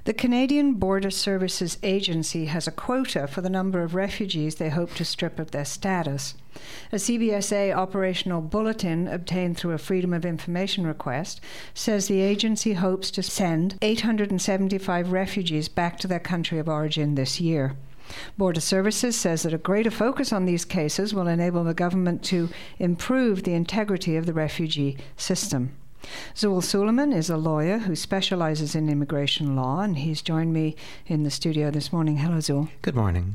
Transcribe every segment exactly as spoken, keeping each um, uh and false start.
The Canadian Border Services Agency has a quota for the number of refugees they hope to strip of their status. A C B S A operational bulletin obtained through a Freedom of Information request says the agency hopes to send eight hundred seventy-five refugees back to their country of origin this year. Border Services says that a greater focus on these cases will enable the government to improve the integrity of the refugee system. Zoul Suleiman is a lawyer who specializes in immigration law, and he's joined me in the studio this morning. Hello, Zoul. Good morning.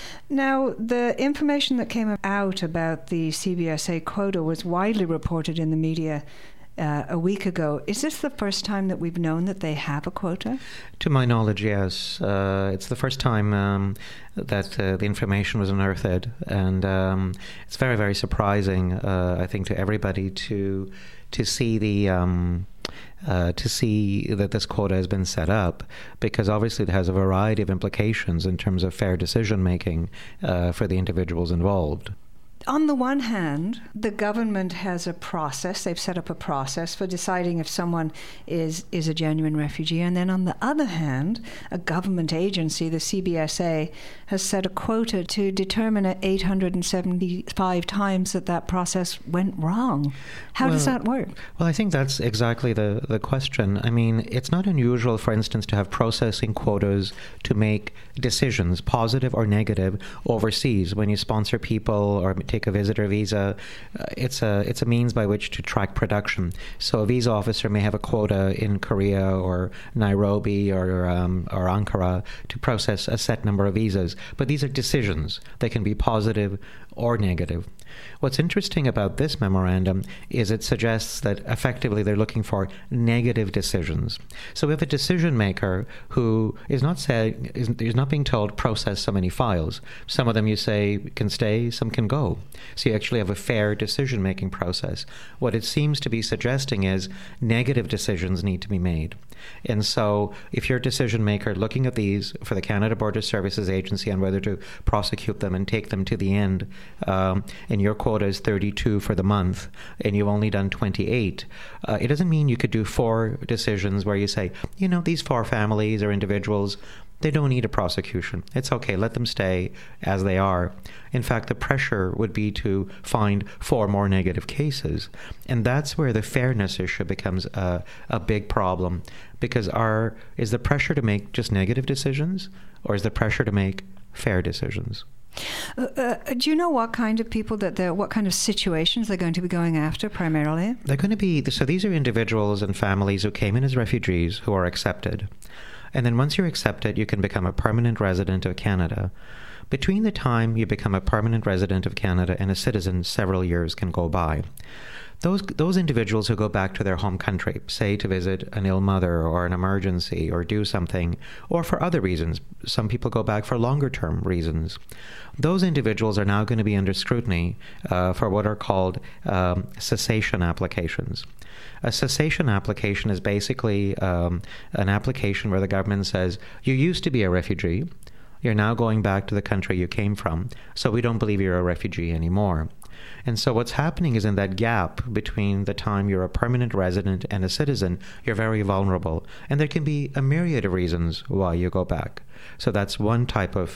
Now, the information that came out about the C B S A quota was widely reported in the media uh, a week ago. Is this the first time that we've known that they have a quota? To my knowledge, yes. Uh, it's the first time um, that uh, the information was unearthed, and um, it's very, very surprising, uh, I think, to everybody to to see the um, uh, to see that this quota has been set up, because obviously it has a variety of implications in terms of fair decision making uh, for the individuals involved. On the one hand, the government has a process, they've set up a process for deciding if someone is, is a genuine refugee. And then on the other hand, a government agency, the C B S A, has set a quota to determine at eight hundred seventy-five times that that process went wrong. How well, does that work? Well, I think that's exactly the, the question. I mean, it's not unusual, for instance, to have processing quotas to make decisions, positive or negative, overseas. When you sponsor people or take a visitor visa, uh, it's a it's a means by which to track production. So a visa officer may have a quota in Korea or Nairobi or um, or Ankara to process a set number of visas. But these are decisions. They can be positive or negative. What's interesting about this memorandum is it suggests that effectively they're looking for negative decisions. So we have a decision maker who is not saying, is, is not being told process so many files. Some of them you say can stay, some can go. So you actually have a fair decision making process. What it seems to be suggesting is negative decisions need to be made. And so if you're a decision maker looking at these for the Canada Border Services Agency on whether to prosecute them and take them to the end, um, and your quota is thirty-two for the month, and you've only done twenty-eight, uh, it doesn't mean you could do four decisions where you say, you know, these four families or individuals, they don't need a prosecution. It's okay, let them stay as they are. In fact, the pressure would be to find four more negative cases. And that's where the fairness issue becomes a, a big problem. Because our, is the pressure to make just negative decisions, or is the pressure to make fair decisions? Uh, uh, do you know what kind of people that they're, what kind of situations they're going to be going after primarily? They're going to be, so these are individuals and families who came in as refugees who are accepted. And then once you're accepted, you can become a permanent resident of Canada. Between the time you become a permanent resident of Canada and a citizen, several years can go by. Those those individuals who go back to their home country, say to visit an ill mother or an emergency or do something, or for other reasons, some people go back for longer term reasons, those individuals are now going to be under scrutiny uh, for what are called um, cessation applications. A cessation application is basically um, an application where the government says, you used to be a refugee, you're now going back to the country you came from, so we don't believe you're a refugee anymore. And so what's happening is in that gap between the time you're a permanent resident and a citizen, you're very vulnerable. And there can be a myriad of reasons why you go back. So that's one type of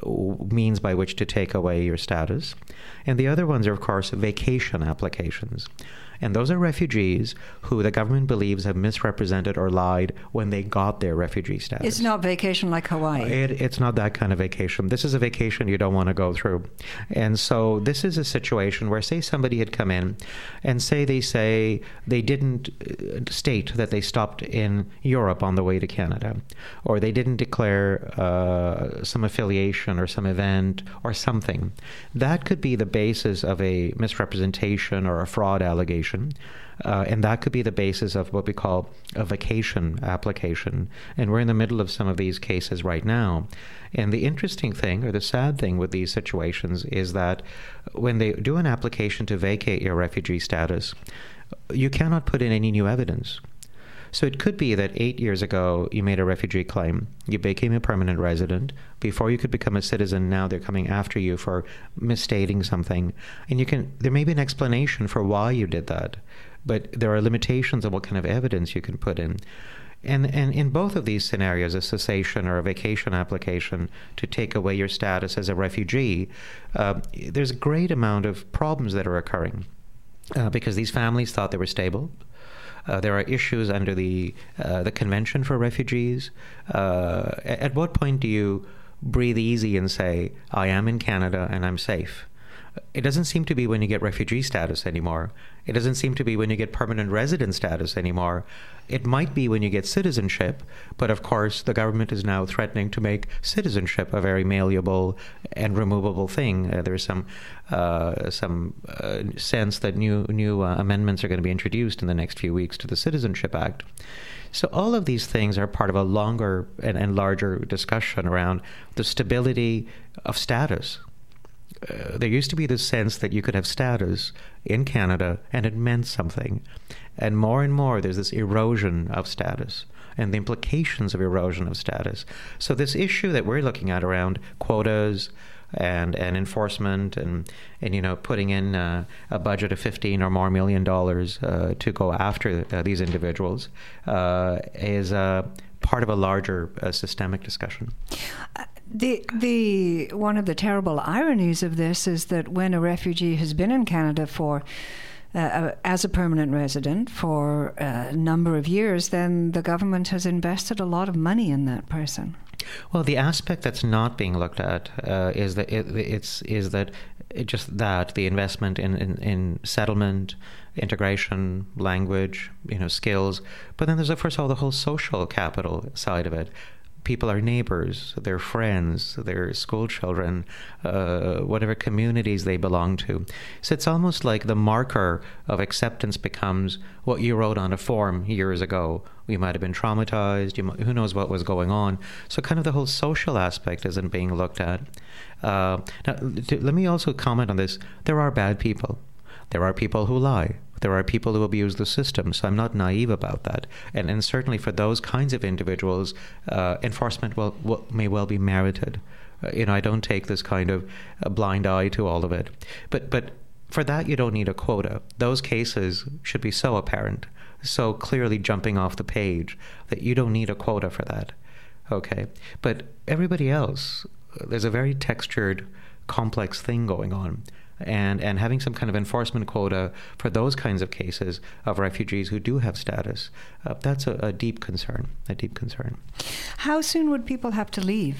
means by which to take away your status. And the other ones are, of course, vacation applications. And those are refugees who the government believes have misrepresented or lied when they got their refugee status. It's not vacation like Hawaii. It, it's not that kind of vacation. This is a vacation you don't want to go through. And so this is a situation where, say, somebody had come in and say they say they didn't state that they stopped in Europe on the way to Canada, or they didn't declare uh, some affiliation or some event or something. That could be the basis of a misrepresentation or a fraud allegation. Uh, and that could be the basis of what we call a vacation application. And we're in the middle of some of these cases right now. And the interesting thing, or the sad thing with these situations, is that when they do an application to vacate your refugee status, you cannot put in any new evidence. So it could be that eight years ago you made a refugee claim, you became a permanent resident. Before you could become a citizen, now they're coming after you for misstating something. And you can there may be an explanation for why you did that, but there are limitations on what kind of evidence you can put in. And, and in both of these scenarios, a cessation or a vacation application to take away your status as a refugee, uh, there's a great amount of problems that are occurring uh, because these families thought they were stable. Uh, there are issues under the uh, the Convention for Refugees. Uh, at what point do you breathe easy and say, I am in Canada and I'm safe? It doesn't seem to be when you get refugee status anymore. It doesn't seem to be when you get permanent resident status anymore. It might be when you get citizenship, but of course the government is now threatening to make citizenship a very malleable and removable thing. Uh, there's some uh, some uh, sense that new new uh, amendments are going to be introduced in the next few weeks to the Citizenship Act. So all of these things are part of a longer and, and larger discussion around the stability of status. Uh, there used to be this sense that you could have status in Canada and it meant something. And more and more there's this erosion of status and the implications of erosion of status. So this issue that we're looking at around quotas and, and enforcement and, and, you know, putting in uh, a budget of fifteen or more million dollars uh, to go after uh, these individuals uh, is uh, part of a larger uh, systemic discussion. Uh, The the one of the terrible ironies of this is that when a refugee has been in Canada for uh, as a permanent resident for a number of years, then the government has invested a lot of money in that person. Well, the aspect that's not being looked at uh, is that it, it's is that it just that the investment in, in, in settlement, integration, language, you know, skills, but then there's of course all the whole social capital side of it. People are neighbors, they're friends, they're school children, uh, whatever communities they belong to. So it's almost like the marker of acceptance becomes what you wrote on a form years ago. You might have been traumatized, you might, who knows what was going on. So kind of the whole social aspect isn't being looked at. Uh, now, to, let me also comment on this. There are bad people. There are people who lie. There are people who abuse the system, so I'm not naive about that. And and certainly for those kinds of individuals, uh, enforcement will, will, may well be merited. Uh, you know, I don't take this kind of a blind eye to all of it. But but for that, you don't need a quota. Those cases should be so apparent, so clearly jumping off the page that you don't need a quota for that. Okay, but everybody else, there's a very textured, complex thing going on. And and having some kind of enforcement quota for those kinds of cases of refugees who do have status, uh, that's a, a deep concern, a deep concern. How soon would people have to leave?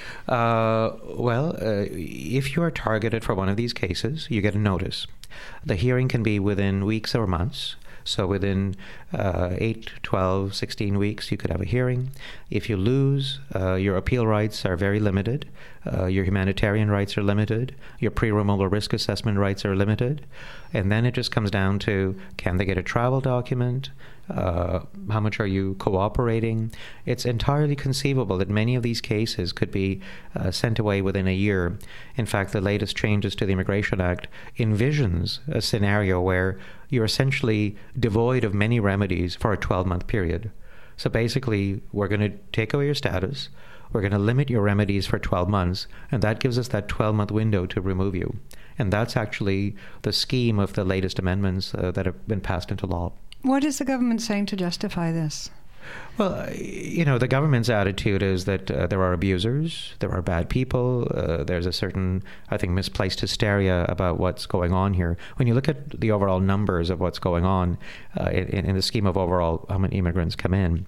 Uh, well, uh, if you are targeted for one of these cases, you get a notice. The hearing can be within weeks or months. So within uh, eight, twelve, sixteen weeks, you could have a hearing. If you lose, uh, your appeal rights are very limited. Uh, your humanitarian rights are limited. Your pre-removal risk assessment rights are limited. And then it just comes down to, can they get a travel document? Uh, how much are you cooperating? It's entirely conceivable that many of these cases could be uh, sent away within a year. In fact, the latest changes to the Immigration Act envisions a scenario where you're essentially devoid of many remedies for a twelve-month period. So basically, we're going to take away your status, we're going to limit your remedies for twelve months, and that gives us that twelve-month window to remove you. And that's actually the scheme of the latest amendments uh, that have been passed into law. What is the government saying to justify this? Well, you know, the government's attitude is that uh, there are abusers, there are bad people, uh, there's a certain, I think, misplaced hysteria about what's going on here. When you look at the overall numbers of what's going on uh, in, in the scheme of overall how many immigrants come in,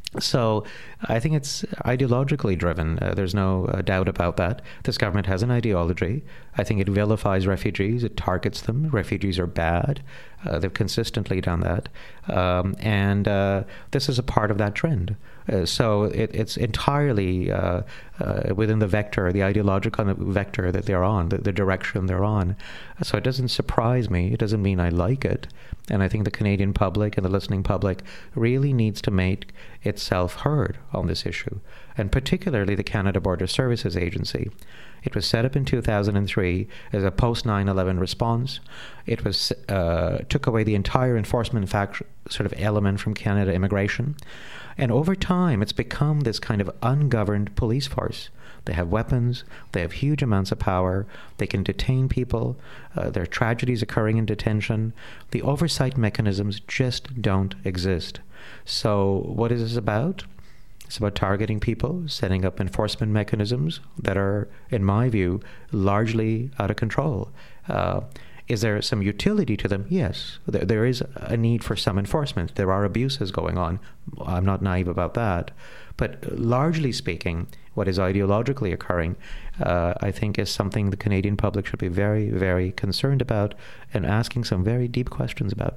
so I think it's ideologically driven. Uh, there's no uh, doubt about that. This government has an ideology. I think it vilifies refugees. It targets them. Refugees are bad. Uh, they've consistently done that. Um, and uh, this is a part of that trend. Uh, so it, it's entirely uh, uh, within the vector, the ideological vector that they're on, the, the direction they're on. So it doesn't surprise me. It doesn't mean I like it. And I think the Canadian public and the listening public really needs to make itself heard on this issue, and particularly the Canada Border Services Agency. It was set up in two thousand three as a post nine eleven response. It was uh, took away the entire enforcement fact, sort of element from Canada immigration. And over time, it's become this kind of ungoverned police force. They have weapons, they have huge amounts of power, they can detain people, uh, there are tragedies occurring in detention. The oversight mechanisms just don't exist. So what is this about? It's about targeting people, setting up enforcement mechanisms that are, in my view, largely out of control. Uh, is there some utility to them? Yes. There, there is a need for some enforcement. There are abuses going on. I'm not naive about that. But largely speaking, what is ideologically occurring, uh, I think, is something the Canadian public should be very, very concerned about and asking some very deep questions about.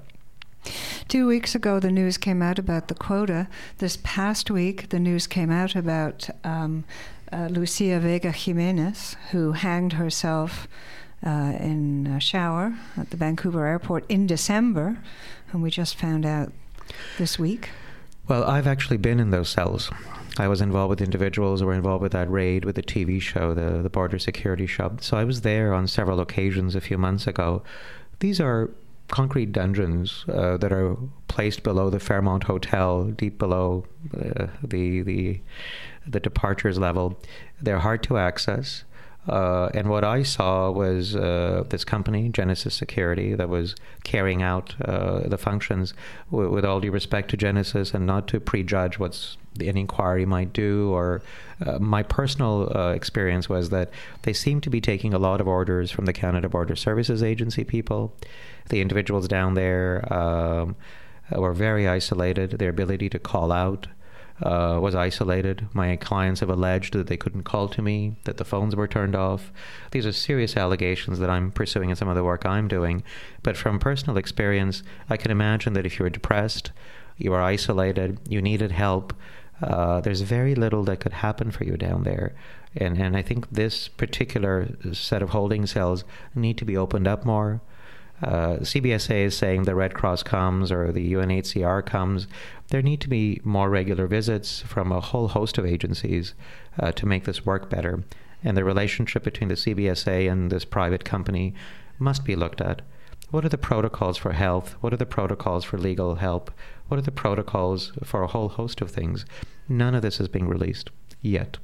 Two weeks ago, the news came out about the quota. This past week, the news came out about um, uh, Lucia Vega Jimenez, who hanged herself uh, in a shower at the Vancouver airport in December, and we just found out this week. Well, I've actually been in those cells. I was involved with individuals who were involved with that raid with the T V show, the, the Border Security Show. So I was there on several occasions a few months ago. These are concrete dungeons uh, that are placed below the Fairmont Hotel, deep below uh, the the the departures level. They're hard to access. Uh, and what I saw was uh, this company, Genesis Security, that was carrying out uh, the functions w- with all due respect to Genesis and not to prejudge what an inquiry might do. Or uh, my personal uh, experience was that they seemed to be taking a lot of orders from the Canada Border Services Agency people. The individuals down there um, were very isolated. Their ability to call out Uh, was isolated. My clients have alleged that they couldn't call to me, that the phones were turned off. These are serious allegations that I'm pursuing in some of the work I'm doing. But from personal experience, I can imagine that if you were depressed, you were isolated, you needed help, uh, there's very little that could happen for you down there. And, and I think this particular set of holding cells need to be opened up more. Uh, C B S A is saying the Red Cross comes or the U N H C R comes. There need to be more regular visits from a whole host of agencies uh, to make this work better. And the relationship between the C B S A and this private company must be looked at. What are the protocols for health? What are the protocols for legal help? What are the protocols for a whole host of things? None of this is being released yet.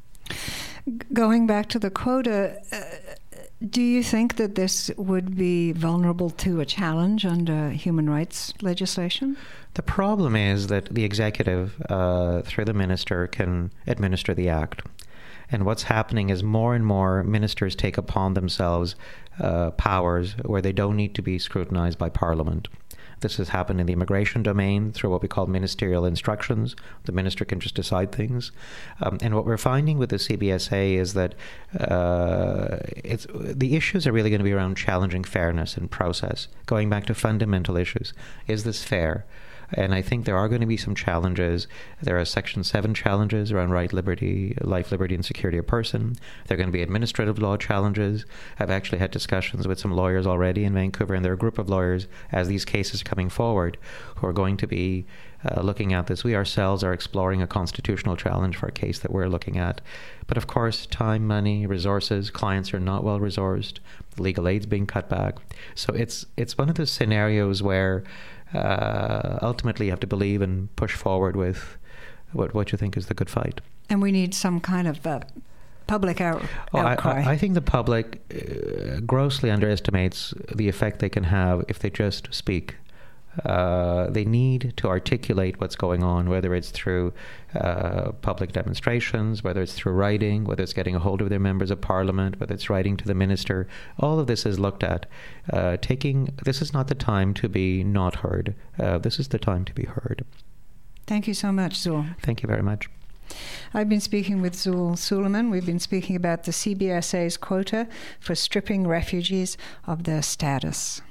Going back to the quota, uh, do you think that this would be vulnerable to a challenge under human rights legislation? The problem is that the executive, uh, through the minister, can administer the act. And what's happening is more and more ministers take upon themselves uh, powers where they don't need to be scrutinized by Parliament. This has happened in the immigration domain through what we call ministerial instructions. The minister can just decide things. Um, and what we're finding with the C B S A is that uh, it's, the issues are really going to be around challenging fairness and process, going back to fundamental issues. Is this fair? And I think there are going to be some challenges. There are Section seven challenges around right, liberty, life, liberty, and security of person. There are going to be administrative law challenges. I've actually had discussions with some lawyers already in Vancouver, and there are a group of lawyers, as these cases are coming forward, who are going to be uh, looking at this. We ourselves are exploring a constitutional challenge for a case that we're looking at. But of course, time, money, resources, clients are not well resourced. Legal aid's being cut back. So it's it's one of those scenarios where Uh, ultimately you have to believe and push forward with what what you think is the good fight. And we need some kind of uh, public out- oh, outcry. I, I think the public uh, grossly underestimates the effect they can have if they just speak. Uh, they need to articulate what's going on, whether it's through uh, public demonstrations, whether it's through writing, whether it's getting a hold of their members of parliament, whether it's writing to the minister. All of this is looked at. Uh, taking this is not the time to be not heard. Uh, this is the time to be heard. Thank you so much, Zul. Thank you very much. I've been speaking with Zul Suleiman. We've been speaking about the C B S A's quota for stripping refugees of their status.